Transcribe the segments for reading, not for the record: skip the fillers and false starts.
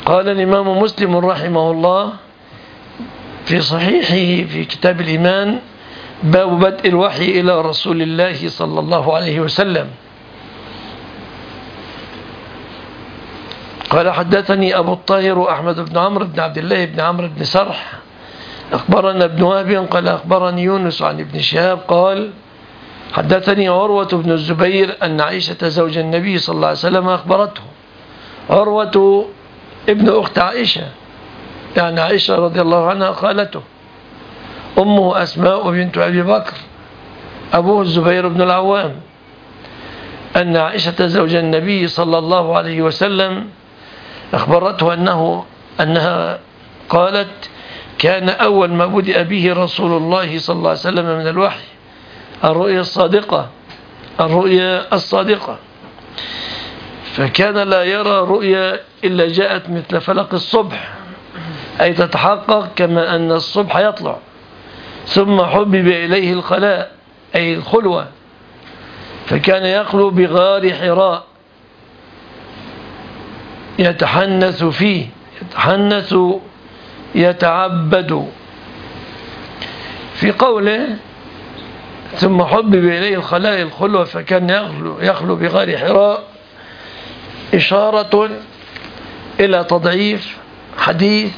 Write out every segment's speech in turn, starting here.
قال الإمام مسلم رحمه الله في صحيحه في كتاب الإيمان: باب بدء الوحي إلى رسول الله صلى الله عليه وسلم. قال: حدثني أبو الطاهر أحمد بن عمرو بن عبد الله بن عمرو بن سرح أخبرنا ابن وهب قال: أخبرني يونس عن ابن شهاب قال: حدثني عروة بن الزبير أن عائشة زوج النبي صلى الله عليه وسلم أخبرته. عروة ابن أخت عائشة، يعني عائشة رضي الله عنها خالته. أمه أسماء بنت أبي بكر، أبوه الزبير بن العوام. أن عائشة زوج النبي صلى الله عليه وسلم أخبرته أنها قالت: كان أول ما بدأ به رسول الله صلى الله عليه وسلم من الوحي الرؤيا الصادقة، فكان لا يرى رؤيا إلا جاءت مثل فلق الصبح، أي تتحقق كما أن الصبح يطلع. ثم حبب إليه الخلاء، أي الخلوة، فكان يخلو بغار حراء يتحنث فيه، يتعبد. في قوله ثم حبب إليه الخلاء الخلوة فكان يخلو بغار حراء إشارة إلى تضعيف حديث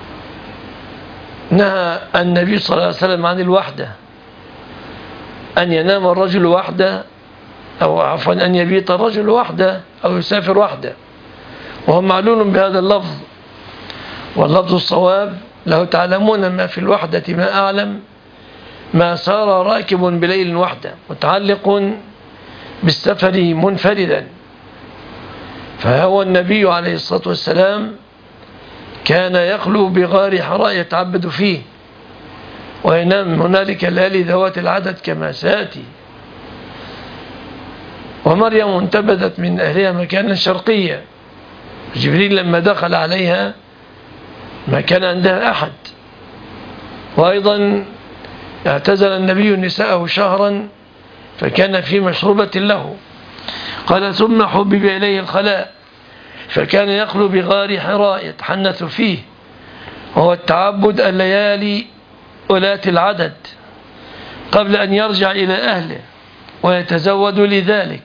نهى النبي صلى الله عليه وسلم عن الوحدة، أن ينام الرجل وحده، أو عفوا أن يبيت الرجل وحده أو يسافر وحده، وهو معلول بهذا اللفظ. واللفظ الصواب: له تعلمون ما في الوحدة ما أعلم، ما سار راكب بليل وحده، متعلق بالسفر منفردا. فهو النبي عليه الصلاة والسلام كان يخلو بغار حراء يتعبد فيه، وينام هنالك الليالي ذوات العدد كما سيأتي. ومريم انتبذت من أهلها مكانا شرقيا، جبريل لما دخل عليها ما كان عندها أحد. وأيضا اعتزل النبي نساءه شهرا فكان في مشروبة له. قال: ثم حبب إليه الخلاء فكان يخلو بغار حراء يتحنث فيه، وهو التعبد الليالي أولات العدد قبل أن يرجع إلى أهله ويتزود لذلك،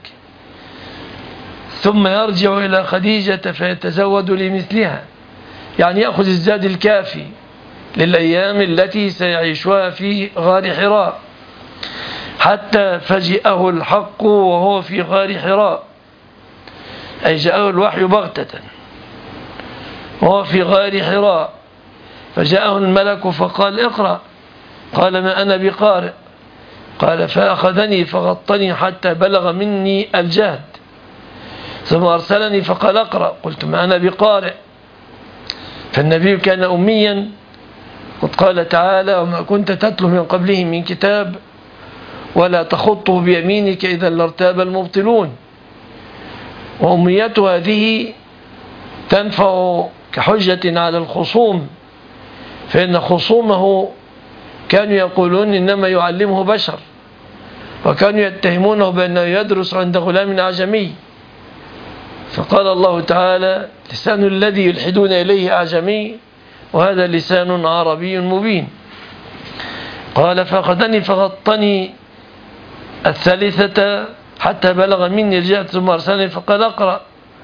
ثم يرجع إلى خديجة فيتزود لمثلها، يعني يأخذ الزاد الكافي للأيام التي سيعيشها في غار حراء، حتى فجئه الحق وهو في غار حراء، أي جاءه الوحي بغتة وهو في غار حراء، فجاءه الملك فقال: اقرأ. قال: ما أنا بقارئ. قال: فأخذني فغطني حتى بلغ مني الجهد، ثم أرسلني فقال: اقرأ. قلت: ما أنا بقارئ. فالنبي كان أميا، قد قال تعالى: وما كنت تتلو من قبله من كتاب ولا تخطه بيمينك إذا لارتاب المبطلون. وأميته هذه تنفع كحجة على الخصوم، فإن خصومه كانوا يقولون إنما يعلمه بشر، وكانوا يتهمونه بأنه يدرس عند غلام أعجمي. فقال الله تعالى: لسان الذي يلحدون إليه أعجمي وهذا لسان عربي مبين. قال: فأخذني فغطني الثالثة حتى بلغ مني الجهد، ثم أرسلني فقال: اقرأ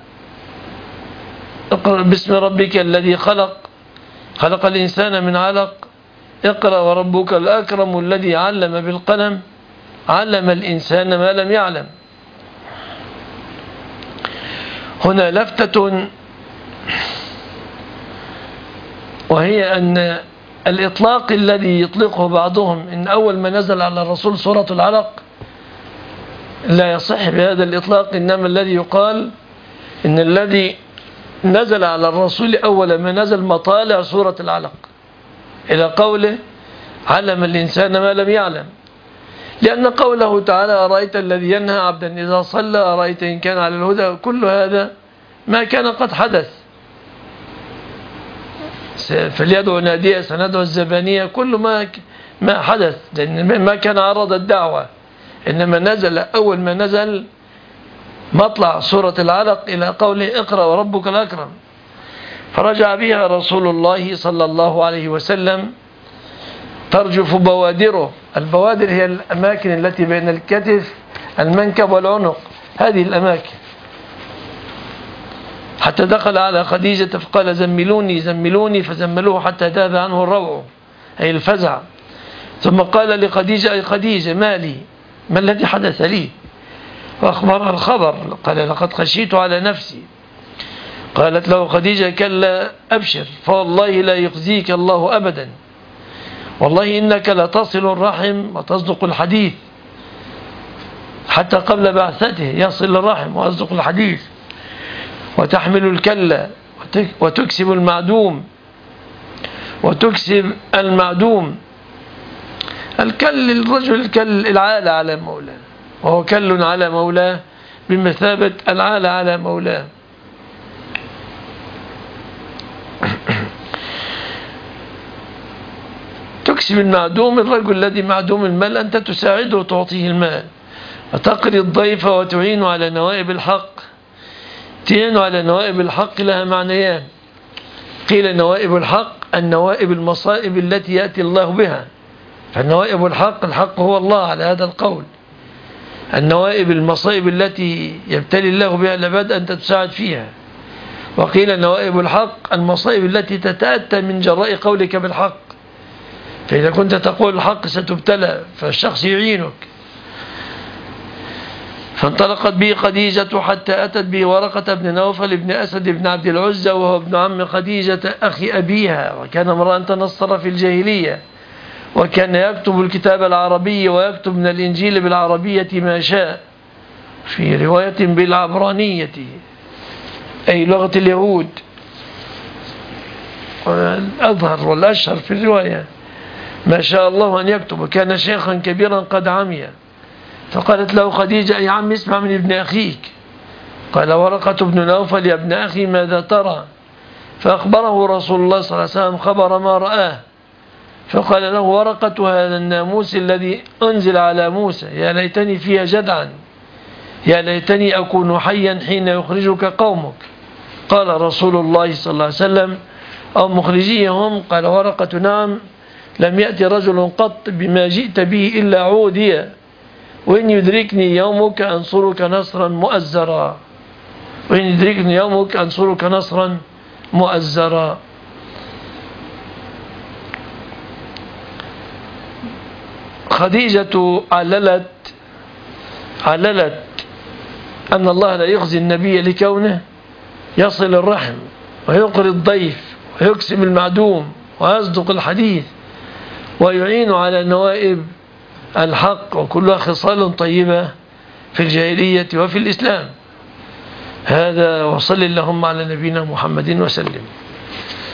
باسم ربك الذي خلق الإنسان من علق، اقرأ وربك الأكرم الذي علم بالقلم علم الإنسان ما لم يعلم. هنا لفتة، وهي أن الإطلاق الذي يطلقه بعضهم إن أول ما نزل على الرسول سورة العلق لا يصح بهذا الإطلاق، إنما الذي يقال إن الذي نزل على الرسول أول ما نزل مطالع سورة العلق إلى قوله علم الإنسان ما لم يعلم، لأن قوله تعالى: أرأيت الذي ينهى عبدا إذا صلى أرأيت إن كان على الهدى، كل هذا ما كان قد حدث. فليدعو نادية سندعو الزبانية، كل ما حدث، لأن ما كان عرض الدعوة، إنما نزل أول ما نزل مطلع سورة العلق إلى قوله اقرأ وربك الأكرم. فرجع بها رسول الله صلى الله عليه وسلم ترجف بوادره. البوادر هي الأماكن التي بين الكتف المنكب والعنق، هذه الأماكن. حتى دخل على خديجة فقال زملوني زملوني، فزملوه حتى ذاب عنه الروع أي الفزع. ثم قال لخديجة أي خديجة ما لي، ما الذي حدث لي؟ وأخبرها الخبر، قال لقد خشيت على نفسي. قالت له خديجة كلا أبشر فوالله لا يخزيك الله أبدا، والله إنك لتصل الرحم وتصدق الحديث. حتى قبل بعثته يصل الرحم ويصدق الحديث، وتحمل الكلة وتكسب المعدوم، وتكسب المعدوم. الكل الرجل الكل العالة على مولاه، وهو كل على مولاه بمثابة العالة على مولاه. تكسب المعدوم، الرجل الذي معدوم المال أنت تساعده وتعطيه المال. وتقري الضيف وتعين على نوائب الحق. تعين على نوائب الحق لها معنيان. قيل نوائب الحق النوائب المصائب التي يأتي الله بها، فالنوائب الحق هو الله على هذا القول. النوائب المصائب التي يبتلي الله بها العباد أنت تساعد فيها. وقيل نوائب الحق المصائب التي تتأتى من جراء قولك بالحق، فإذا كنت تقول الحق ستبتلى فالشخص يعينك. فانطلقت به خديجة حتى أتت به ورقة بن نوفل بن أسد بن عبد العزى، وهو ابن عم خديجة أخي أبيها، وكان امرأ تنصر في الجاهلية، وكان يكتب الكتاب العربي ويكتب من الإنجيل بالعربية ما شاء، في رواية بالعبرانية أي لغة اليهود، والأظهر والأشهر في الرواية ما شاء الله أن يكتب. كان شيخا كبيرا قد عمي. فقالت له خديجة يا عم اسمع من ابن أخيك. قال ورقة بن نوفل يا ابن أخي ماذا ترى؟ فأخبره رسول الله صلى الله عليه وسلم خبر ما رآه. فقال له ورقة هذا الناموس الذي أنزل على موسى، يا ليتني فيها جدعا، يا ليتني أكون حيا حين يخرجك قومك. قال رسول الله صلى الله عليه وسلم أو مخرجيهم؟ قال ورقة نعم، لم يأتي رجل قط بما جئت به إلا عوديا، وإن يدركني يومك أنصرك نصرا مؤزرا، وإن يدركني يومك أنصرك نصرا مؤزرا. خديجة عللت أن الله لا يخزي النبي لكونه يصل الرحم ويقري الضيف ويكسب المعدوم ويصدق الحديث ويعين على نوائب الحق، وكلها خصال طيبة في الجاهلية وفي الإسلام. هذا وصل اللهم على نبينا محمد وسلم.